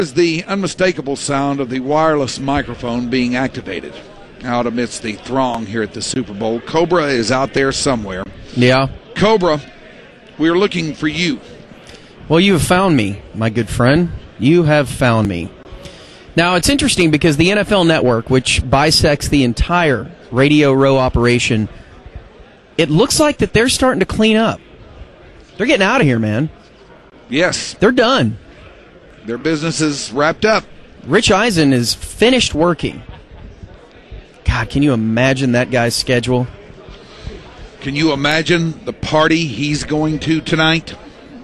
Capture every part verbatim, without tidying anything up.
Is the unmistakable sound of the wireless microphone being activated out amidst the throng here at the Super Bowl. Cobra is out there somewhere. Yeah. Cobra, we're looking for you. Well, you have found me, my good friend. You have found me. Now, it's interesting because the N F L Network, which bisects the entire Radio Row operation, it looks like that they're starting to clean up. They're getting out of here, man. Yes. They're done. Their business is wrapped up. Rich Eisen is finished working. God, can you imagine that guy's schedule? Can you imagine the party he's going to tonight?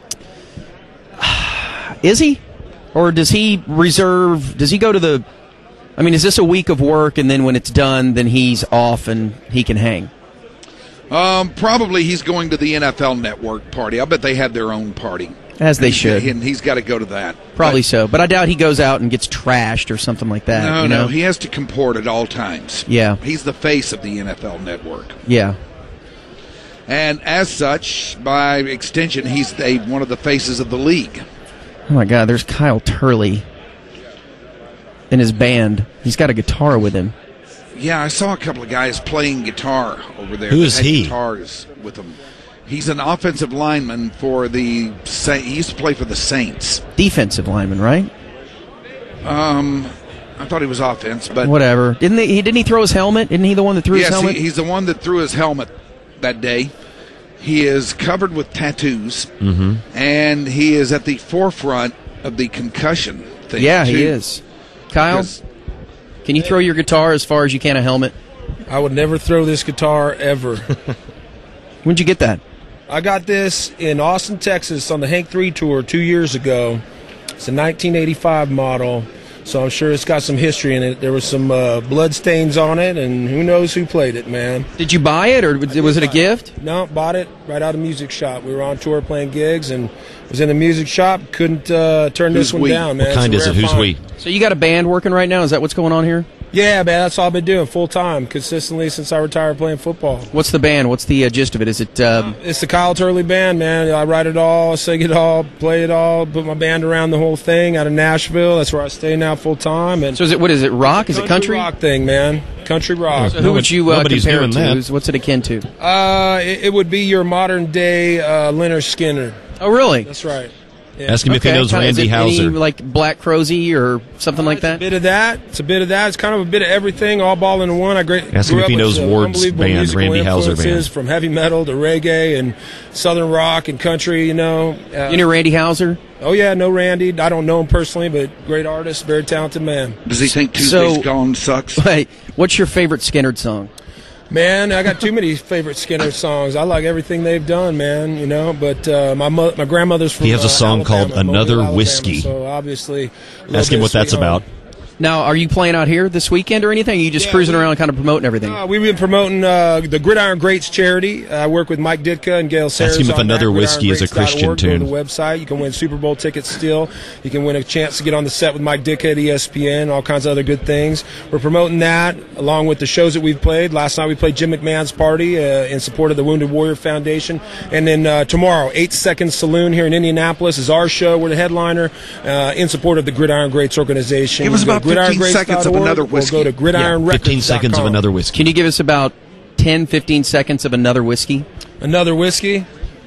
Is he? Or does he reserve, does he go to the, I mean, is this a week of work and then when it's done, then he's off and he can hang? Um, probably he's going to the N F L Network party. I bet they have their own party. As they he's, should. And he's got to go to that. Probably but, so. But I doubt he goes out and gets trashed or something like that. No, you know? no. He has to comport at all times. Yeah. He's the face of the N F L Network. Yeah. And as such, by extension, he's a, one of the faces of the league. Oh, my God. There's Kyle Turley in his band. He's got a guitar with him. Yeah, I saw a couple of guys playing guitar over there. Who is he? Guitars with them. He's an offensive lineman for the. He used to play for the Saints. Defensive lineman, right? Um, I thought he was offense, but whatever. Didn't they, he? Didn't he throw his helmet? Isn't he the one that threw yes, his helmet? He, he's the one that threw his helmet that day. He is covered with tattoos, mm-hmm. and he is at the forefront of the concussion thing. Yeah, too. he is. Kyle, Because, can you throw your guitar as far as you can a helmet? I would never throw this guitar ever. When'd you get that? I got this in Austin, Texas on the Hank three tour two years ago. It's a nineteen eighty-five model, so I'm sure it's got some history in it. There was some uh, blood stains on it, and who knows who played it, man. Did you buy it, or was it a gift? It. No, bought it right out of the music shop. We were on tour playing gigs, and was in the music shop. Couldn't uh, turn Who's this one we? down, man. What kind It's is a it? rare Who's find. we? So you got a band working right now? Is that what's going on here? Yeah, man, that's all I've been doing full time, consistently since I retired playing football. What's the band? What's the uh, gist of it? Is it? Um... It's the Kyle Turley Band, man. I write it all, sing it all, play it all, put my band around the whole thing out of Nashville. That's where I stay now full time. And So is it? What is it? Rock? Is it country? rock thing, man. Country rock. So who would you uh, Nobody's compare it doing to? that. Who's- What's it akin to? Uh, it, it would be your modern day uh, Leonard Skinner. Oh, really? That's right. Yeah. Ask him if he knows Kinda- is Randy it any, Hauser. like Black Crowsy or something like It's a that? bit of that. It's a bit of that. It's kind of a bit of everything, all ball into one. I great. Ask him grew if up he with knows some Ward's unbelievable band, musical Randy Hauser band. influences, from heavy metal to reggae and southern rock and country. You know. Uh, You know Randy Hauser? Oh yeah, no Randy. I don't know him personally, but great artist, very talented man. does he think So- Tuesday's Gone sucks? Wait, what's your favorite Skynyrd song? Man, I got too many favorite Skinner songs. I like everything they've done, man. You know, but uh, my mo- my grandmother's from. He has a uh, song Alabama, called Another Mobile, Alabama, Whiskey. So obviously, a little Ask him bit what of that's Sweet Home. about. Now, are you playing out here this weekend or anything? Are you just Yeah, cruising we- around kind of promoting everything? Uh, we've been promoting uh, the Gridiron Greats charity. I work with Mike Ditka and Gail Sayers. Ask him if on that. Another Whiskey is a gridiron greats dot org. Christian Go to tune. the website. You can win Super Bowl tickets still. You can win a chance to get on the set with Mike Ditka at E S P N, all kinds of other good things. We're promoting that along with the shows that we've played. Last night we played Jim McMahon's Party uh, in support of the Wounded Warrior Foundation. And then uh, tomorrow, Eight Seconds Saloon here in Indianapolis is our show. We're the headliner uh, in support of the Gridiron Greats organization. Give us Go to about fifteen gridiron greats seconds of dot org Another or Whiskey. Go to gridiron records dot com. fifteen seconds of Another Whiskey. Can you give us about ten, fifteen seconds of Another Whiskey? Another whiskey.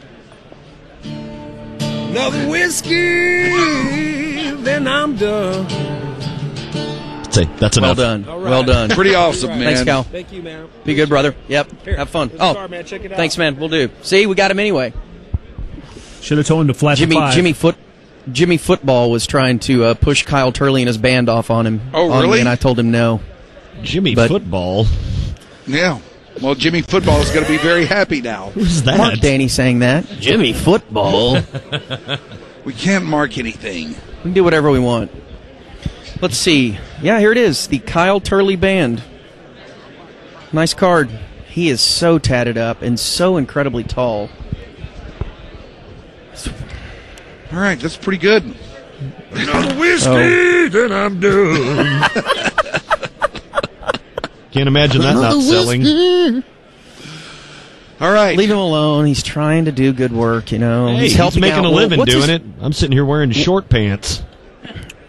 Another whiskey, then I'm done. Say, that's Well enough. done. All right. Well done. Pretty awesome, man. Thanks, Cal. Thank you, man. Be good, brother. Yep. Here, Have fun. here's a Oh, card, man. Check it out. thanks, man. We'll do. See, we got him anyway. Should have told him to flash Jimmy a five. Jimmy Foot Jimmy Football was trying to uh, push Kyle Turley and his band off on him. Oh, on me, really? and I told him no. Jimmy But- Football. Yeah. Well, Jimmy Football is going to be very happy now. Who's that? Mark Danny saying that. Jimmy Football. We can't mark anything. We can do whatever we want. Let's see. Yeah, here it is. The Kyle Turley Band. Nice card. He is so tatted up and so incredibly tall. All right, that's pretty good. Another whiskey, Oh. then I'm done. Can't imagine that not selling. All right. Leave him alone. He's trying to do good work, you know. Hey, he's he's helping making out. a living What's doing his- it. I'm sitting here wearing short pants.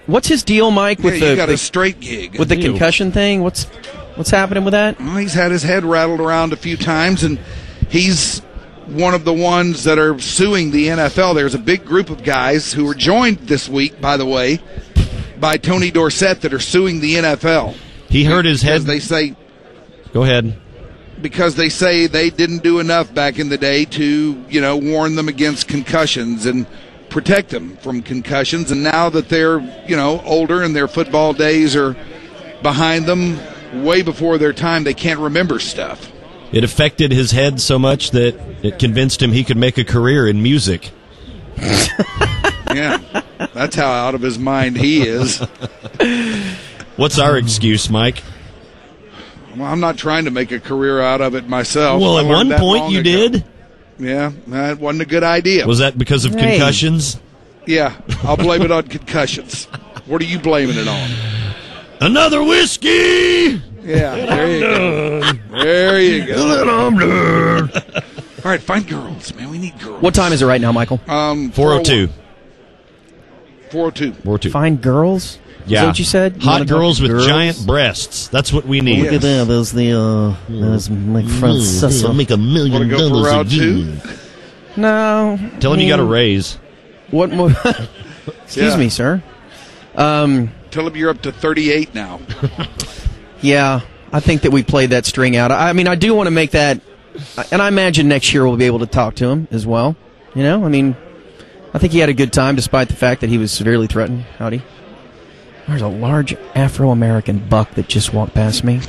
What's his deal, Mike, with yeah, you the, got the a straight gig. with the Ew. concussion thing? What's what's happening with that? Well, he's had his head rattled around a few times, and he's one of the ones that are suing the N F L. There's a big group of guys who were joined this week, by the way, by Tony Dorsett that are suing the N F L. He hurt his head. Because they say Go ahead. because they say they didn't do enough back in the day to, you know, warn them against concussions and protect them from concussions. And now that they're, you know, older and their football days are behind them, way before their time, they can't remember stuff. It affected his head so much that it convinced him he could make a career in music. Yeah, that's how out of his mind he is. What's our excuse, Mike? Well, I'm not trying to make a career out of it myself. Well, I at learned one that point long you ago. did. Yeah, that wasn't a good idea. Was that because of Hey. concussions? Yeah, I'll blame it on concussions. What are you blaming it on? Another whiskey! Yeah, there you go. There you go. All right, find girls, man. We need girls. What time is it right now, Michael? Um, four oh two. four oh two. four oh two. Find girls? Is Yeah. that what you said? You Hot wanna talk girls to with girls? giant breasts. That's what we need. Look at that. There's the, uh, there's my friend Mm, Cecil. make a Want million to go for dollars a round two? year. No. Tell him I you got a mean, raise. What more? Excuse Yeah. me, sir. Um, Tell him you're up to thirty-eight now. yeah, I think that we played that string out. I mean, I do want to make that, and I imagine next year we'll be able to talk to him as well. You know, I mean, I think he had a good time despite the fact that he was severely threatened. Howdy. There's a large Afro-American buck that just walked past me.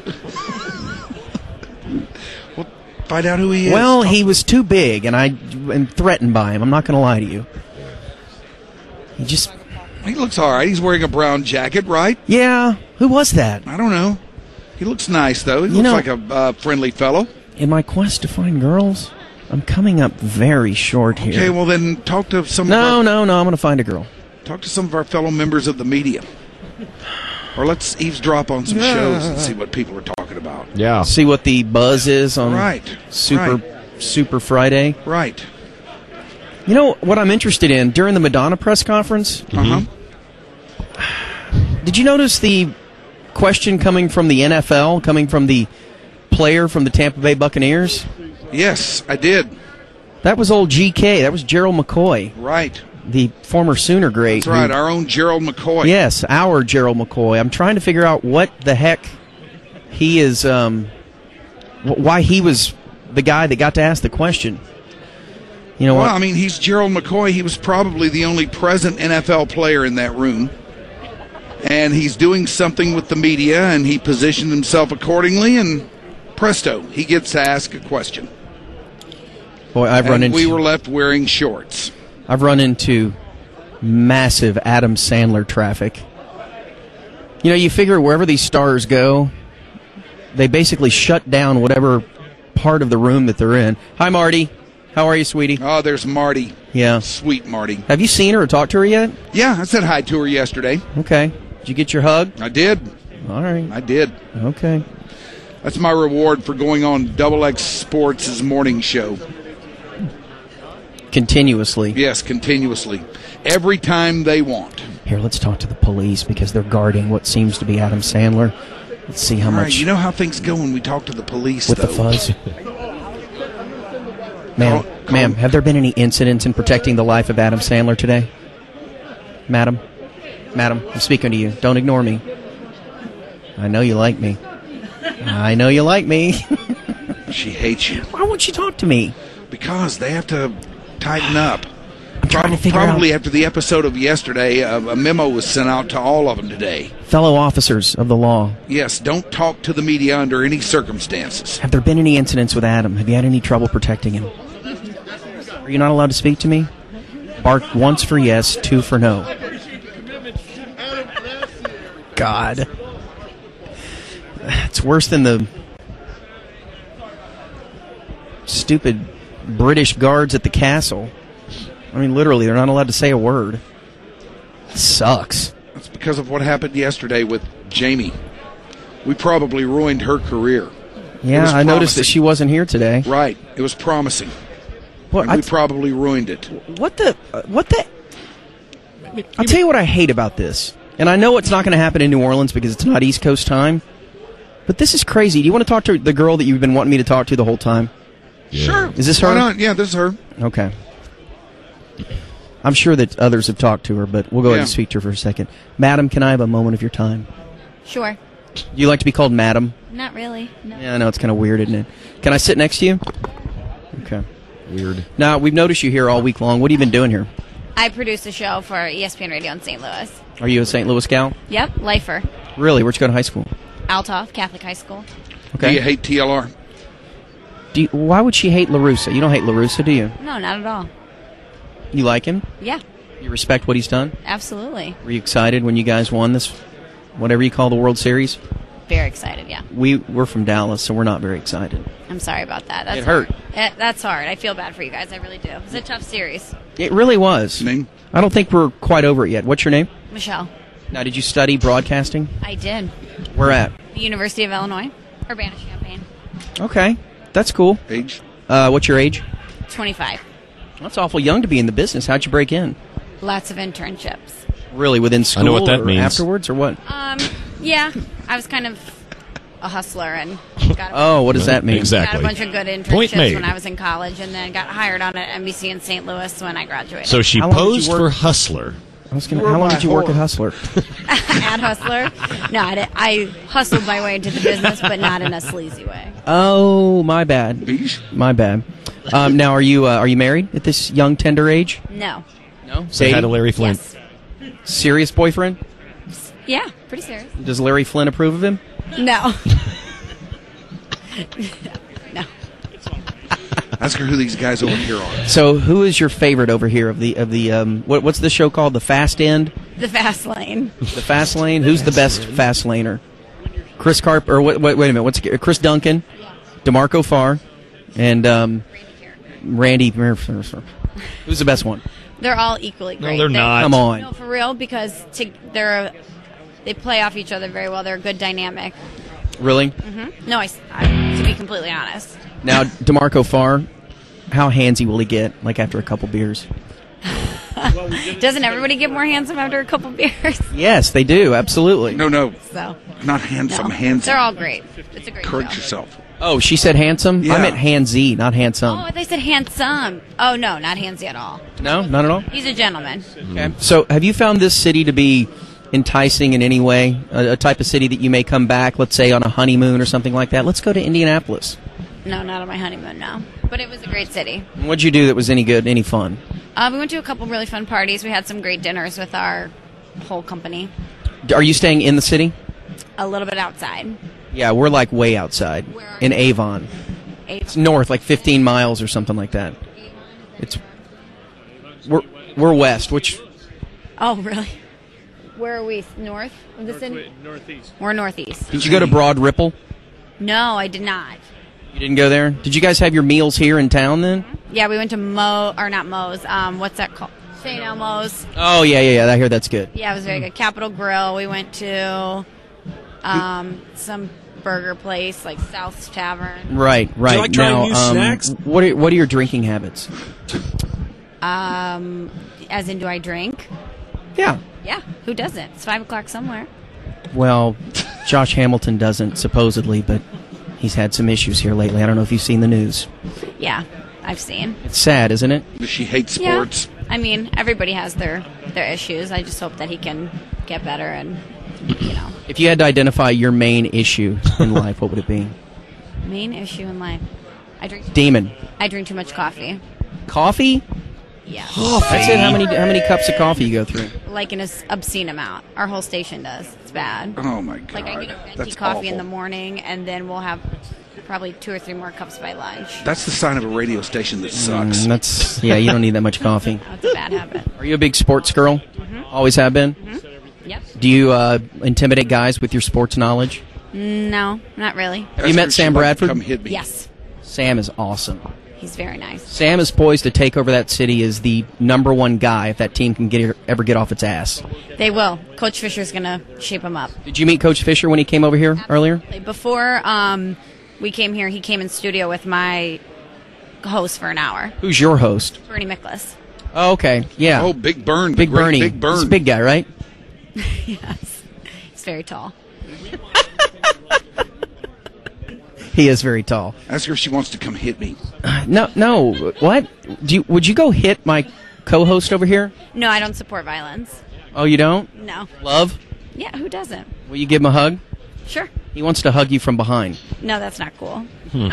Well, find out who he is. Well, he was too big, and I am threatened by him. I'm not going to lie to you. He just, He looks all right. He's wearing a brown jacket, right? yeah. Who was that? I don't know. He looks nice, though. He You looks know- like a uh, friendly fellow. In my quest to find girls, I'm coming up very short here. Okay, well then talk to some. no, of our, no, no. I'm going to find a girl. Talk to some of our fellow members of the media, or let's eavesdrop on some shows and see what people are talking about. Yeah. See what the buzz is on Right. Super Right. Super Friday. Right. You know what I'm interested in during the Madonna press conference? Uh huh. Did you notice the question coming from the N F L, coming from the player from the Tampa Bay Buccaneers? Yes, I did. That was old G K. That was Gerald McCoy, Right. the former Sooner great. That's right. who- Our own Gerald McCoy. Yes, our Gerald McCoy. I'm trying to figure out what the heck he is, um, wh- why he was the guy that got to ask the question. You know Well, what? I mean, he's Gerald McCoy. He was probably the only present N F L player in that room. And he's doing something with the media, and he positioned himself accordingly, and presto, he gets to ask a question. Boy, I've run And into we were left wearing shorts. I've run into massive Adam Sandler traffic. You know, you figure wherever these stars go, they basically shut down whatever part of the room that they're in. Hi, Marty. How are you, sweetie? Oh, there's Marty. Yeah. Sweet Marty. Have you seen her or talked to her yet? Yeah, I said hi to her yesterday. Okay. Did you get your hug? I did. All right. I did. Okay. That's my reward for going on Double X Sports' morning show. Continuously. Yes, continuously. Every time they want. Here, let's talk to the police because they're guarding what seems to be Adam Sandler. Let's see how All much right, you know how things go when we talk to the police, with though. the fuzz. Ma'am, Call- call- ma'am, have there been any incidents in protecting the life of Adam Sandler today? Madam? Madam, I'm speaking to you. Don't ignore me. I know you like me. I know you like me. She hates you. Why won't you talk to me? Because they have to tighten up. I'm trying to figure Probably out. after the episode of yesterday, a, a memo was sent out to all of them today. Fellow officers of the law, Yes, don't talk to the media under any circumstances. have there been any incidents with Adam? Have you had any trouble protecting him? Are you not allowed to speak to me? Bark once for yes, two for no. God. It's worse than the stupid British guards at the castle. I mean, literally, they're not allowed to say a word. It sucks. That's because of what happened yesterday with Jamie. We probably ruined her career. It Yeah, was I noticed that promising. she wasn't here today. Right. It was promising. What, And I we th- probably ruined it. what the? uh, What the? I'll tell you what I hate about this. And I know it's not going to happen in New Orleans because it's not East Coast time. But this is crazy. Do you want to talk to the girl that you've been wanting me to talk to the whole time? Yeah. Sure. Is this her? Why not? Yeah, this is her. Okay. I'm sure that others have talked to her, but we'll go ahead Yeah. and speak to her for a second. Madam, can I have a moment of your time? Sure. You like to be called Madam? Not really. No. Yeah, I know. It's kind of weird, isn't it? Can I sit next to you? Okay. Weird. Now, we've noticed you here all week long. What have you been doing here? I produce a show for E S P N Radio in Saint Louis. Are you a Saint Louis gal? Yep, Lifer. Really? Where'd you go to high school? Althoff Catholic High School. Do you hate T L R? Do you, why would she hate LaRussa? You don't hate LaRussa, do you? No, not at all. You like him? Yeah, You respect what he's done? absolutely. Were you excited when you guys won this, whatever you call the World Series? Very excited, yeah. We, we're from Dallas, so we're not very excited. I'm sorry about that. That's It hurt. hard. Eh, that's hard. I feel bad for you guys. I really do. It's a tough series. It really was. Name? I don't think we're quite over it yet. What's your name? Michelle, Now, did you study broadcasting? I did. Where at? The University of Illinois, Urbana-Champaign. Okay, that's cool. Age? Uh, what's your age? twenty-five. That's awful young to be in the business. How'd you break in? Lots of internships. Really, within school I know what that or means. afterwards, or what? Um, yeah, I was kind of a hustler and got a, Oh, what does that mean? Exactly. got a bunch of good Point internships made. when I was in college, and then got hired on at N B C in Saint Louis when I graduated. So she How long did you posed work- for Hustler. I was gonna, You were how long my did you work whore. at Hustler? At Hustler, no, I, did- I hustled my way into the business, but not in a sleazy way. Oh, my bad. Beige? My bad. Um, now, are you uh, are you married at this young tender age? No. No. Say hi to Larry Flint. Yes. Serious boyfriend? Yeah, pretty serious. Does Larry Flint approve of him? No. no. Ask her who these guys over here are. So, who is your favorite over here of the of the um, what, what's the show called? The Fast End, The fast lane. the Fast Lane. Who's the best fast laner? Chris Carp or what, wait, wait a minute? What's Chris Duncan, DeMarco Farr, and um, Randy. Who's the best one? They're all equally great. they're not. Come on. No, for real, because to, they're they play off each other very well. They're a good dynamic. Really? No, I, I to be completely honest. Now, DeMarco Farr, how handsy will he get? Like after a couple beers? Doesn't everybody get more handsome after a couple beers? Yes, they do. Absolutely. No, no, So not handsome, no. handsome. They're all great. It's a great Correct show. yourself. Oh, she said handsome. Yeah. I meant handsy, not handsome. Oh, they said handsome. Oh no, not handsy at all. No, not at all. He's a gentleman. Okay. So, have you found this city to be enticing in any way? A, a type of city that you may come back, let's say, on a honeymoon or something like that? Let's go to Indianapolis. No, not on my honeymoon, no. But it was a great city. And what'd you do that was any good, any fun? Uh, we went to a couple really fun parties. We had some great dinners with our whole company. Are you staying in the city? A little bit outside. Yeah, we're like way outside Where are in you? Avon. It's north, like fifteen miles or something like that. It's we're we're west. Which Oh, really? Where are we? North of the city? Northeast. We're northeast. did you go to Broad Ripple? No, I did not. You didn't go there. Did you guys have your meals here in town then? Yeah, we went to Mo, or not Mo's. Um, what's that called? Saint Elmo's. Oh yeah, yeah, yeah. I hear that's good. Yeah, it was very good. Capitol Grill. We went to um, some burger place like South's Tavern. Right, right. like trying now, new um, snacks? What are what are your drinking habits? Um, as in, do I drink? Yeah. Yeah, who doesn't? It's five o'clock somewhere. Well, Josh Hamilton doesn't supposedly, but he's had some issues here lately. I don't know if you've seen the news. Yeah, I've seen. It's sad, isn't it? Does she hate sports? Yeah. I mean, everybody has their their issues. I just hope that he can get better and, you know. If you had to identify your main issue in life, what would it be? Main issue in life. I drink. Demon. I drink too much coffee. Coffee? Yeah. That's it. How many how many cups of coffee you go through? Like an obscene amount. Our whole station does. It's bad. Oh my god. Like I get a venti That's coffee in awful. the morning, and then we'll have probably two or three more cups by lunch. That's the sign of a radio station that sucks. Mm, that's yeah. You don't need that much coffee. That's a bad habit. Are you a big sports girl? Always have been. Yep. Do you uh, intimidate guys with your sports knowledge? No, not really. Have you met Sam Bradford? Come hit me. Yes, Sam is awesome. he's very nice. Sam is poised to take over that city as the number one guy if that team can get ever get off its ass. They will. Coach Fisher's going to shape him up. Did you meet Coach Fisher when he came over here earlier? Before um, we came here, he came in studio with my host for an hour, Who's your host? Bernie Miklas. Oh, okay. Yeah. Oh, Big Burn. Big the great Bernie. Big Burn. He's a big guy, right? Yes. He's very tall. He is very tall. Ask her if she wants to come hit me. No, no. What? Do you, would you go hit my co-host over here? No, I don't support violence. Oh, you don't? No. Love? Yeah, who doesn't? Will you give him a hug? Sure. He wants to hug you from behind. No, that's not cool.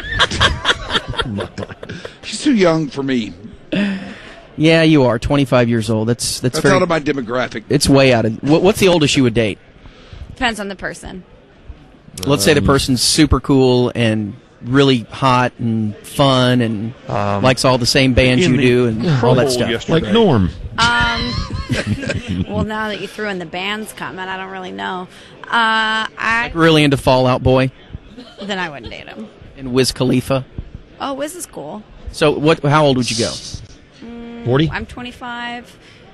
She's too young for me. Yeah, you are. twenty-five years old. That's that's, That's very, out of my demographic. It's way out of... What, what's the oldest you would date? Depends on the person. Let's say the person's super cool and really hot and fun and Um, likes all the same bands you in the do and all that stuff. yesterday. Like Norm. Um, well, now that you threw in the bands comment, I don't really know. Uh, I Really into Fall Out Boy then I wouldn't date him. and Wiz Khalifa. Oh, Wiz is cool. So what? How old would you go? forty? I'm twenty-five,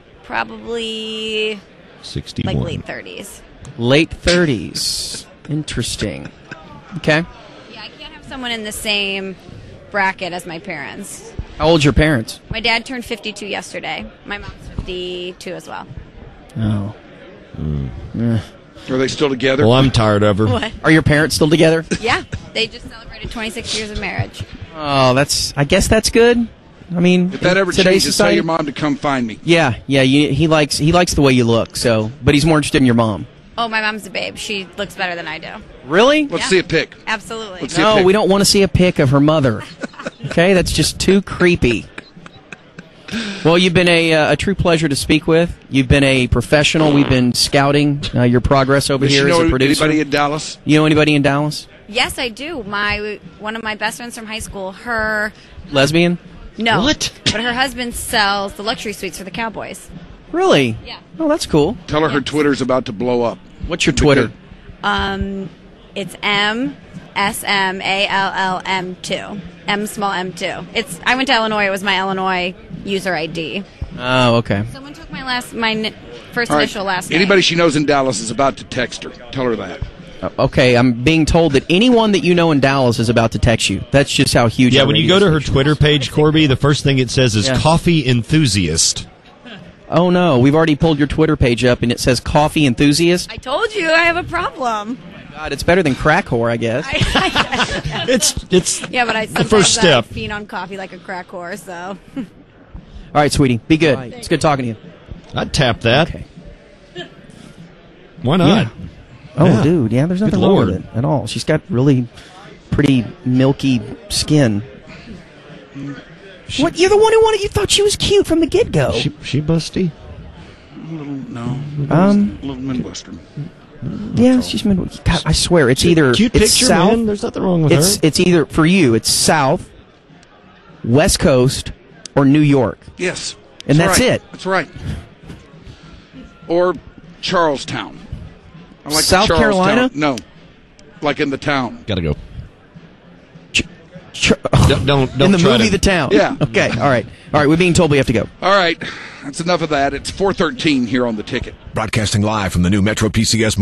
probably sixty-one. like late thirties. Late thirties. Interesting. Okay. Yeah, I can't have someone in the same bracket as my parents. How old's your parents? My dad turned fifty-two yesterday. My mom's fifty-two as well. Oh. Are they still together? Well, I'm tired of her. What? Are your parents still together? Yeah, they just celebrated twenty-six years of marriage. Oh, that's. I guess that's good. I mean, if that ever in today's changes, tell society. your mom to come find me. Yeah, yeah. You, he likes he likes the way you look. So, but he's more interested in your mom. Oh, my mom's a babe. She looks better than I do. Really? Let's Yeah. see a pic. Absolutely. Let's see a No, pic. we don't want to see a pic of her mother. Okay, that's just too creepy. Well, you've been a, uh, a true pleasure to speak with. You've been a professional. We've been scouting uh, your progress over Does here she as know a producer. anybody in Dallas? You know anybody in Dallas? Yes, I do. My one of my best friends from high school. Her Lesbian? no, What? But her husband sells the luxury suites for the Cowboys. Really? Yeah. Oh, that's cool. Tell her her Yes. Twitter's about to blow up. What's your Twitter? Um, it's M S M A L L M two. M small M two. It's. I went to Illinois. It was my Illinois user I D. Oh, okay. Someone took my last, my n- first All right. initial last name. Anybody she knows in Dallas is about to text her. Tell her that. Uh, Okay, I'm being told that anyone that you know in Dallas is about to text you. That's just how huge. Yeah, our when you radio go to her station Twitter is. page, Corby, the first thing it says is Yeah. coffee enthusiast. Oh no, we've already pulled your Twitter page up, and it says coffee enthusiast. I told you I have a problem. God, it's better than crack whore, I guess. It's it's Yeah, but I the sometimes first step. I feed on coffee like a crack whore. So All right, sweetie, be good. It's good talking to you. I'd tap that. Okay. Why not? Yeah. Oh, Yeah. dude, yeah, there's nothing Good wrong Lord. with it at all. She's got really pretty milky skin. What? You're the one who wanted. You thought she was cute from the get go. She, she busty. A little, no. Um, A little Midwestern. Yeah, she's been. God, I swear, it's either Cute it's picture, south. man. There's nothing wrong with It's her. it's either for you. It's South, West Coast, or New York. Yes. And that's right. it. That's right. Or Charlestown. I like South Charlestown. Carolina? No. Like in the town. Gotta go. Ch- ch- Don't don't, don't in the try movie to, The Town. Yeah. Okay. All right. All right. We're being told we have to go. All right. That's enough of that. It's four thirteen here on the ticket. Broadcasting live from the new Metro P C S